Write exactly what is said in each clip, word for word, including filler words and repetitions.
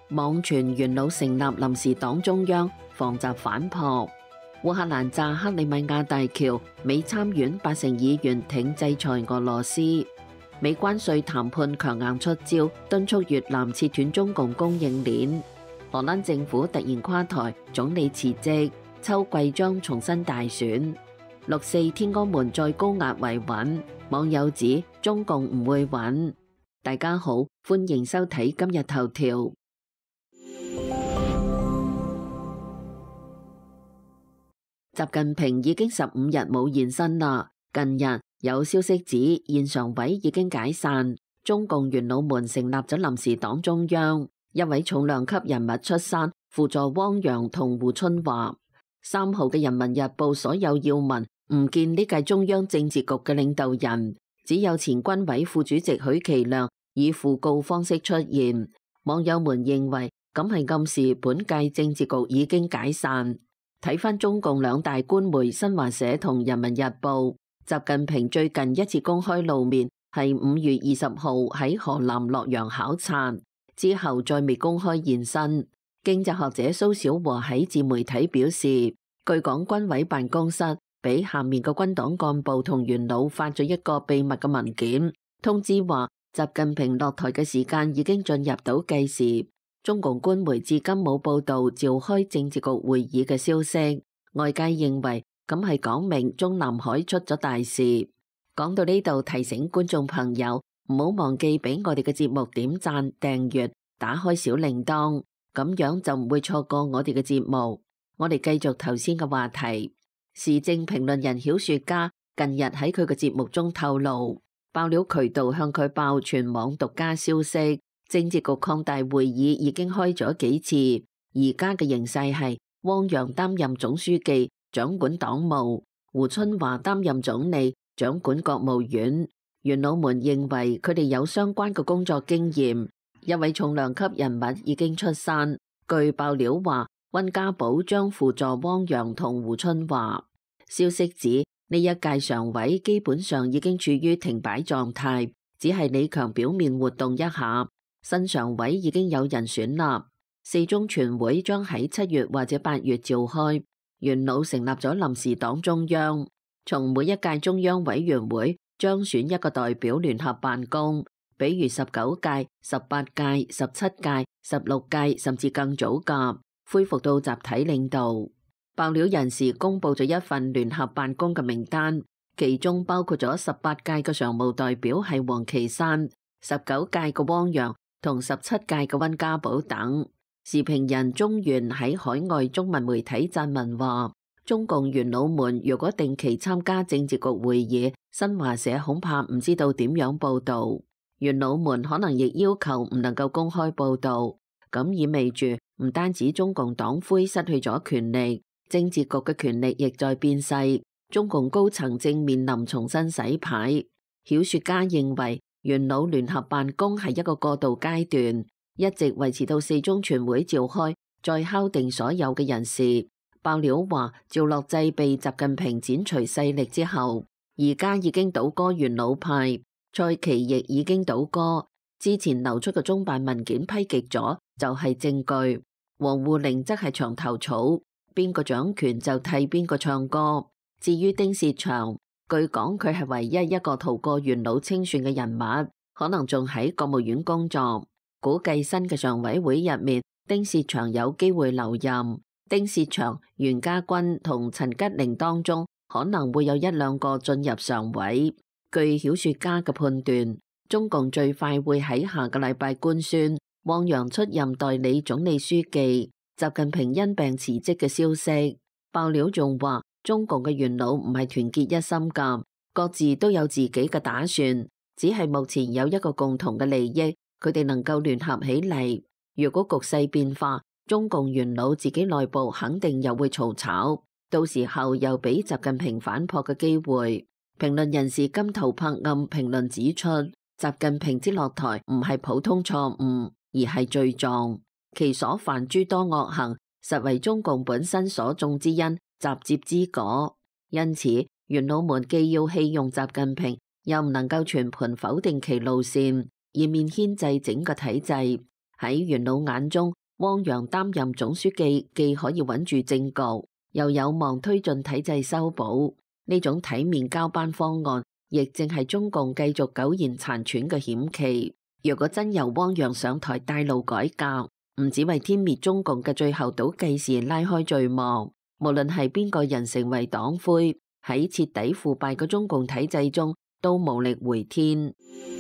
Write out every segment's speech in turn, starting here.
網傳元老成立臨時黨中央，防習反撲。烏克蘭炸克里米亞大橋，美參院八成議員挺制裁俄羅斯。美關稅談判強硬出招，敦促越南切斷中共供應鏈。荷蘭政府突然垮台，總理辭職，秋季將重新大選。六四天安門再高壓維穩，網友指中共唔會穩。大家好，歡迎收睇今日頭條。習近平已經十五日冇現身啦。近日有消息指現常委已經解散，中共元老們成立咗臨時黨中央，一位重量級人物出山輔助汪洋同胡春華。三號嘅人民日報所有要聞唔見呢屆中央政治局嘅領導人，只有前軍委副主席許其亮以訃告方式出現。網友們認為咁係暗示本屆政治局已經解散。睇返中共兩大官媒新華社同人民日報，習近平最近一次公開露面係五月二十號喺河南洛陽考察，之後再未公開現身。經濟學者蘇小和喺自媒體表示，據講軍委辦公室俾下面嘅軍黨幹部同元老發咗一個秘密嘅文件，通知話習近平落台嘅時間已經進入倒計時。中共官媒至今冇報道召開政治局會議嘅消息，外界認為咁係講明中南海出咗大事。講到呢度，提醒觀眾朋友唔好忘記俾我哋嘅節目點讚、訂閱、打開小鈴鐺，咁樣就唔會錯過我哋嘅節目。我哋繼續頭先嘅話題，時政評論人曉雪家近日喺佢嘅節目中透露，爆料渠道向佢爆全網獨家消息。政治局擴大會議已經開咗幾次，而家嘅形勢係汪洋擔任總書記，掌管黨務；胡春華擔任總理，掌管國務院。元老們認為佢哋有相關嘅工作經驗。一位重量級人物已經出山，據爆料話，溫家寶將輔助汪洋同胡春華。消息指呢一屆常委基本上已經處於停擺狀態，只係李強表面活動一下。新常委已經有人選啦，四中全會將喺七月或者八月召開。元老成立咗臨時黨中央，從每一屆中央委員會將選一個代表聯合辦公，比如十九屆、十八屆、十七屆、十六屆，甚至更早㗎，恢復到集體領導。爆料人士公布咗一份聯合辦公嘅名單，其中包括咗十八屆嘅常務代表係王岐山，十九屆嘅汪洋同十七屆嘅溫家寶等。時評人鍾原喺海外中文媒體撰文話，中共元老們如果定期參加政治局會議，新華社恐怕唔知道點樣報道。元老們可能亦要求唔能夠公開報道，咁意味住唔單止中共黨魁失去咗權力，政治局嘅權力亦在變細，中共高層正面臨重新洗牌。曉雪家認為元老聯合辦公係一個過渡階段，一直維持到四中全會召開，再敲定所有嘅人事。爆料話趙樂際被習近平剪除勢力之後，而家已經倒戈元老派，蔡奇亦已經倒戈。之前流出嘅中辦文件批極咗，就係證據。王滬寧則係牆頭草，邊個掌權就替邊個唱歌。至於丁薛祥，據講佢係唯一一個逃過元老清算嘅人物，可能仲喺國務院工作。估計新嘅常委會入面，丁薛祥有機會留任。丁薛祥、袁家軍同陳吉寧當中，可能會有一兩個進入常委。據曉雪家嘅判斷，中共最快會喺下個禮拜官宣汪洋出任代理總理書記，習近平因病辭職嘅消息。爆料仲話，中共嘅元老唔係團結一心噶，各自都有自己嘅打算，只係目前有一個共同嘅利益，佢哋能夠聯合起嚟。如果局勢變化，中共元老自己內部肯定又會嘈吵，到時候又俾習近平反撲嘅機會。評論人士金桃柏暗評論指出，習近平之落台唔係普通錯誤，而係罪狀，其所犯諸多惡行，實為中共本身所種之因，集接之果。因此，元老們既要棄用習近平，又唔能夠全盤否定其路線，以免牽制整個體制。喺喺元老眼中，汪洋擔任總書記既可以穩住政局，又有望推進體制修補。呢種體面交班方案，亦正係中共繼續苟延殘喘嘅險棋。若果真由汪洋上台帶路改革，唔只為殲滅中共嘅最後倒計時拉開序幕，無論係邊個人成為黨魁，喺徹底腐敗嘅中共體制中都無力回天。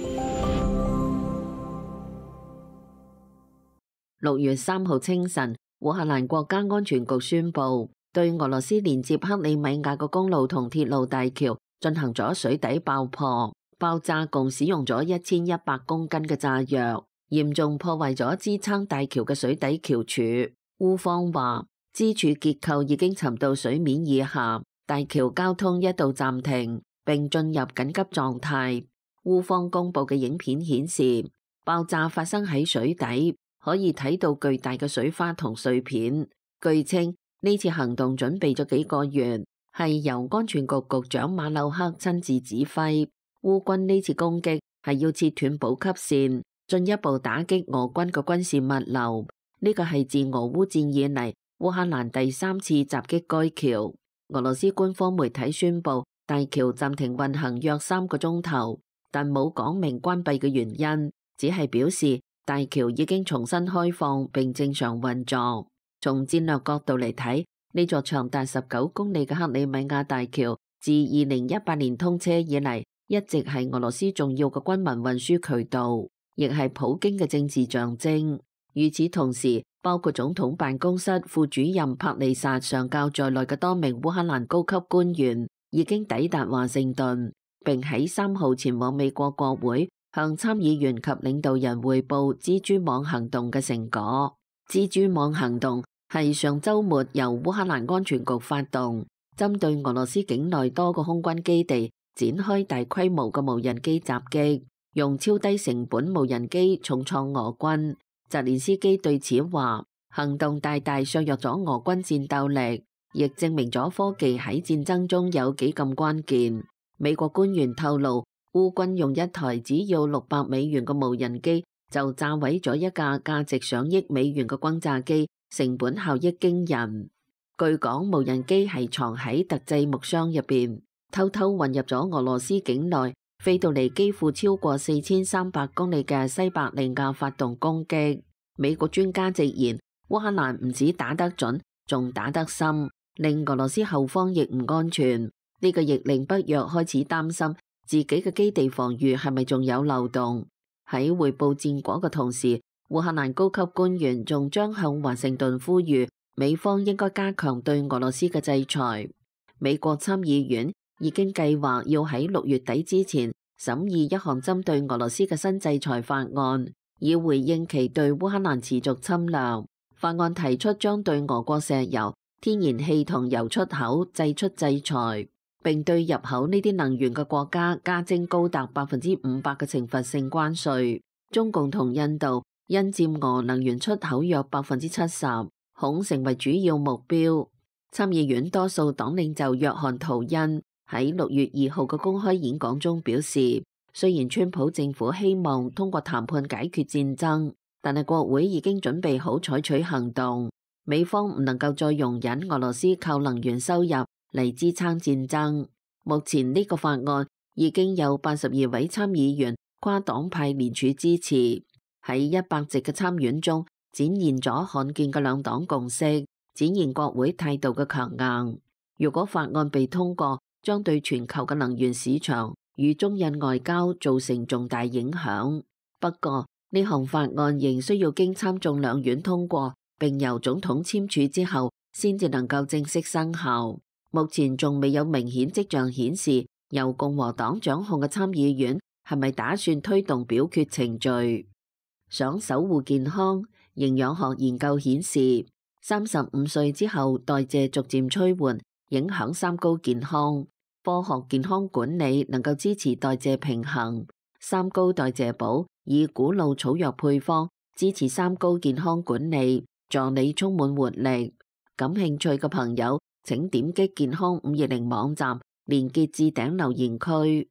六月三號清晨，烏克蘭國家安全局宣布，對俄羅斯連接克里米亞嘅公路同鐵路大橋進行咗水底爆破，爆炸共使用咗一千一百公斤嘅炸藥，嚴重破壞咗支撐大橋嘅水底橋柱。烏方話，支柱結構已經沉到水面以下，大橋交通一度暫停並進入緊急狀態。烏方公布嘅影片顯示，爆炸發生喺水底，可以睇到巨大嘅水花同碎片。據稱，呢次行動準備咗幾個月，係由安全局局長馬柳克親自指揮。烏軍呢次攻擊係要切斷補給線，進一步打擊俄軍嘅軍事物流。呢個係自俄烏戰以嚟烏克蘭第三次襲擊該橋。俄羅斯官方媒體宣布大橋暫停運行約三個鐘頭，但冇講明關閉嘅原因，只係表示大橋已經重新開放並正常運作。從戰略角度嚟睇，呢座長達十九公里嘅克里米亞大橋，自二零一八年通車以嚟，一直係俄羅斯重要嘅軍民運輸渠道，亦係普京嘅政治象徵。與此同時，包括總統辦公室副主任帕利薩上校在內嘅多名烏克蘭高級官員已經抵達華盛頓，並喺三號前往美國國會，向參議員及領導人匯報蜘蛛網行動嘅成果。蜘蛛網行動係上週末由烏克蘭安全局發動，針對俄羅斯境內多個空軍基地展開大規模嘅無人機襲擊，用超低成本無人機重創俄軍。澤連斯基對此話，行動大大削弱咗俄軍戰鬥力，亦證明咗科技喺戰爭中有幾咁關鍵。美國官員透露，烏軍用一台只要六百美元嘅無人機就炸毀咗一架價值上億美元嘅轟炸機，成本效益驚人。據講，無人機係藏喺特製木箱入邊，偷偷混入咗俄羅斯境內，飛到離基輔超過四千三百公里嘅西伯利亞發動攻擊。美國專家直言，烏克蘭唔止打得準，仲打得深，令俄羅斯後方亦唔安全。呢個亦令北約開始擔心自己嘅基地防禦係咪仲有漏洞。喺匯報戰果嘅同時，烏克蘭高級官員仲將向華盛頓呼籲美方應該加強對俄羅斯嘅制裁。美國參議院已經計劃要喺六月底之前審議一項針對俄羅斯嘅新制裁法案，以回應其對烏克蘭持續侵略。法案提出將對俄國石油、天然氣同油出口祭出制裁，並對入口呢啲能源嘅國家加徵高達百分之五百嘅懲罰性關稅。中共同印度因佔俄能源出口約百分之七十，恐成為主要目標。參議院多數黨領袖約翰圖恩喺六月二號嘅公開演講中表示，雖然川普政府希望通過談判解決戰爭，但係國會已經準備好採取行動。美方唔能夠再容忍俄羅斯靠能源收入嚟支撐戰爭。目前呢個法案已經有八十二位參議員跨黨派聯署支持，喺一百席嘅參院中展現咗罕見嘅兩黨共識，展現國會態度嘅強硬。如果法案被通過，將對全球嘅能源市場與中印外交造成重大影響。不過呢項法案仍需要經參眾兩院通過，並由總統簽署之後，先至能夠正式生效。目前仲未有明顯跡象顯示由共和黨掌控嘅參議院係咪打算推動表決程序。想守護健康，營養學研究顯示，三十五歲之後代謝逐漸趨緩，影響三高健康。科學健康管理能夠支持代謝平衡。三高代謝寶以古老草藥配方支持三高健康管理，助你充滿活力。感興趣嘅朋友請點擊健康五二零網站連結置頂留言區。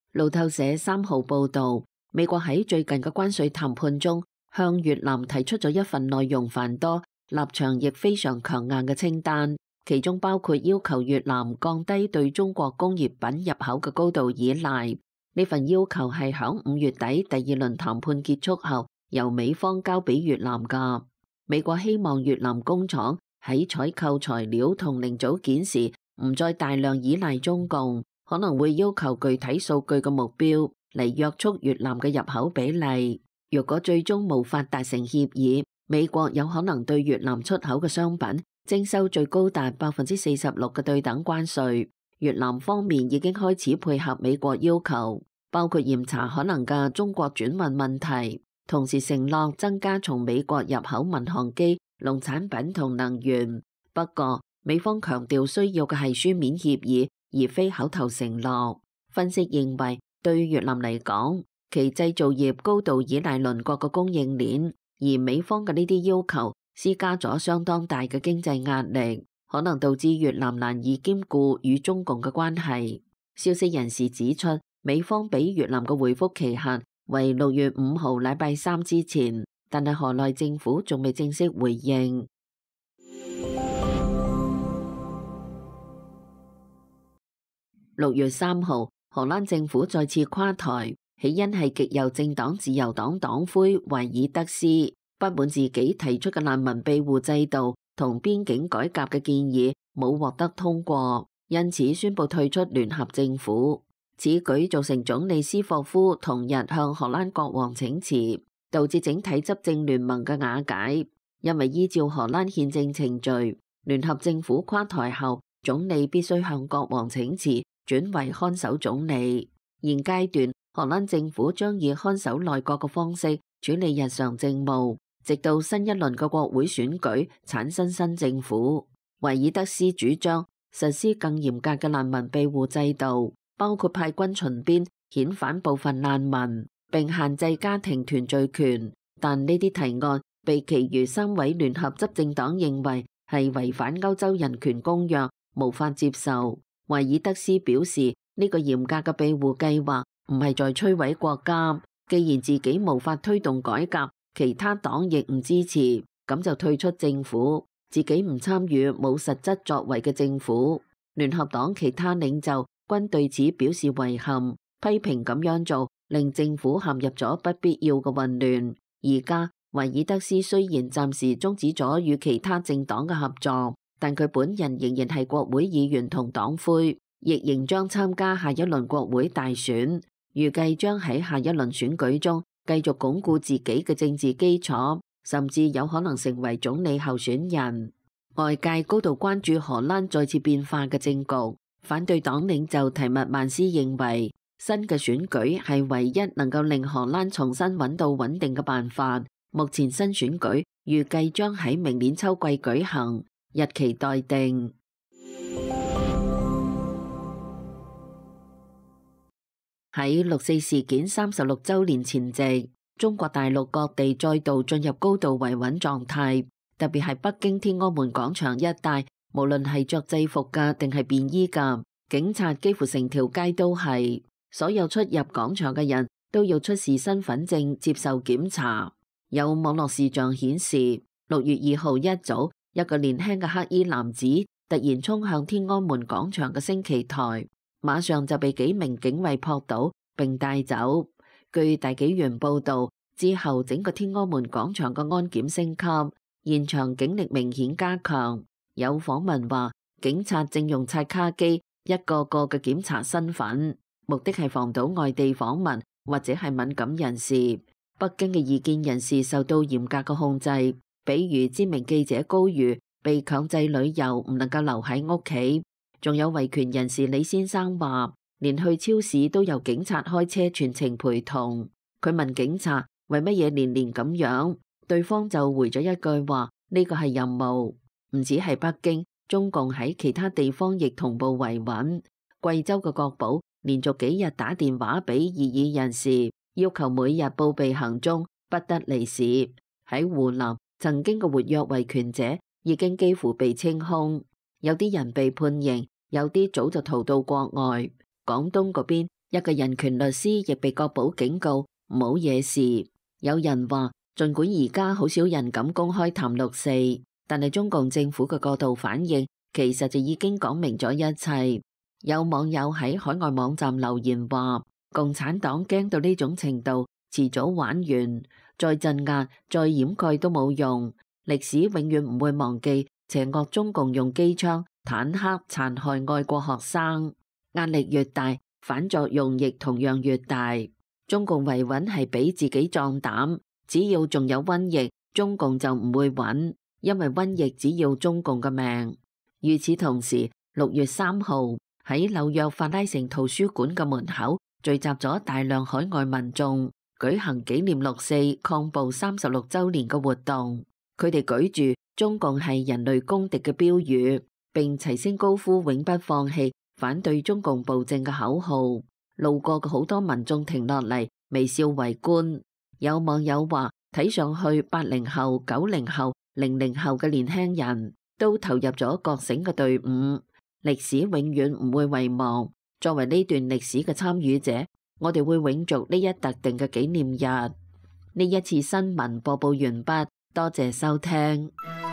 路透社三號報導，美國喺最近嘅關稅談判中，向越南提出咗一份內容繁多、立場亦非常強硬嘅清單，其中包括要求越南降低對中國工業品入口嘅高度依賴。呢份要求係響五月底第二輪談判結束後，由美方交俾越南㗎。美國希望越南工廠喺採購材料同零組件時，唔再大量依賴中共，可能會要求具體數據嘅目標嚟約束越南嘅入口比例。若果最終無法達成協議，美國有可能對越南出口嘅商品徵收最高達百分之四十六嘅對等關稅。越南方面已經開始配合美國要求，包括嚴查可能嘅中國轉運問題，同時承諾增加從美國入口民航機、農產品同能源。不過，美方強調需要嘅係書面協議，而非口頭承諾。分析認為，對越南嚟講，其製造業高度依賴鄰國嘅供應鏈，而美方嘅呢啲要求施加咗相當大嘅經濟壓力，可能導致越南難以兼顧與中共嘅關係。消息人士指出，美方俾越南嘅回覆期限為六月五號禮拜三之前，但係河內政府仲未正式回應。六月三號，荷蘭政府再次垮台，起因係極右政黨自由黨黨魁維爾德斯不滿自己提出嘅難民庇護制度同邊境改革嘅建議冇獲得通過，因此宣布退出聯合政府。此舉造成總理斯霍夫同日向荷蘭國王請辭，導致整體執政聯盟嘅瓦解。因為依照荷蘭憲政程序，聯合政府垮台後，總理必須向國王請辭，轉為看守總理。現階段，荷蘭政府將以看守內閣嘅方式處理日常政務，直到新一輪嘅國會選舉產生新政府。維爾德斯主張實施更嚴格嘅難民庇護制度，包括派軍巡邊遣返部分難民，並限制家庭團聚權。但呢啲提案被其餘三位聯合執政黨認為係違反歐洲人權公約，無法接受。維爾德斯表示，呢個嚴格嘅庇護計劃唔係在摧毀國家，既然自己無法推動改革，其他黨亦唔支持，咁就退出政府，自己唔參與冇實質作為嘅政府。聯合黨其他領袖均對此表示遺憾，批評咁樣做令政府陷入咗不必要嘅混亂。而家維爾德斯雖然暫時終止咗與其他政黨嘅合作，但佢本人仍然係國會議員同黨魁，亦仍將參加下一輪國會大選，預計將喺下一輪選舉中繼續鞏固自己嘅政治基礎，甚至有可能成為總理候選人。外界高度關注荷蘭再次變化嘅政局。反對黨領袖提密曼斯認為，新嘅選舉係唯一能夠令荷蘭重新揾到穩定嘅辦法。目前新選舉預計將喺明年秋季舉行，日期待定。喺六四事件三十六週年前夕，中國大陸各地再度進入高度維穩狀態，特別係北京天安門廣場一帶，無論係着制服嘅定係便衣嘅，警察幾乎成條街都係。所有出入廣場嘅人都要出示身份證接受檢查。有網絡視像顯示，六月二號一早，一個年輕嘅黑衣男子突然衝向天安門廣場嘅升旗台，馬上就被幾名警衛撲倒並帶走。據大紀元報道，之後整個天安門廣場嘅安檢升級，現場警力明顯加強。有訪問話，警察正用刷卡機一個個嘅檢查身份，目的係防堵外地訪民或者係敏感人士。北京嘅異見人士受到嚴格嘅控制，比如知名記者高瑜被強制旅遊，唔能夠留喺屋企。仲有維權人士李先生話，連去超市都由警察開車全程陪同。佢問警察為乜嘢年年咁樣，對方就回咗一句話：呢個係任務。唔止係北京，中共喺其他地方亦同步維穩。貴州嘅國保連續幾日打電話俾異議人士，要求每日報備行蹤，不得離市。喺湖南，曾經嘅活躍維權者已經幾乎被清空，有啲人被判刑，有啲早就逃到國外。廣東嗰邊一個人權律師亦被國保警告冇嘢事。有人話，儘管而家好少人敢公開談六四，但係中共政府嘅過度反應其實就已經講明咗一切。有網友喺海外網站留言話，共產黨驚到呢種程度，遲早玩完，再鎮壓、再掩蓋都冇用。歷史永遠唔會忘記邪惡中共用機槍、坦克殘害愛國學生。壓力越大，反作用亦同樣越大。中共維穩係俾自己壯膽，只要仲有瘟疫，中共就唔會穩，因為瘟疫只要中共嘅命。與此同時，六月三號喺紐約法拉盛圖書館嘅門口聚集咗大量海外民眾，舉行紀念六四抗暴三十六週年嘅活動。佢哋舉住中共係人類公敵嘅標語，並齊聲高呼永不放棄、反對中共暴政嘅口號。路過嘅好多民眾停落嚟微笑圍觀。有網友話，睇上去八零後、九零後、零零後嘅年輕人都投入咗覺醒嘅隊伍。歷史永遠唔會遺忘。作為呢段歷史嘅參與者，我哋會永續呢一特定嘅紀念日。呢一次新聞播報完畢，多謝收聽。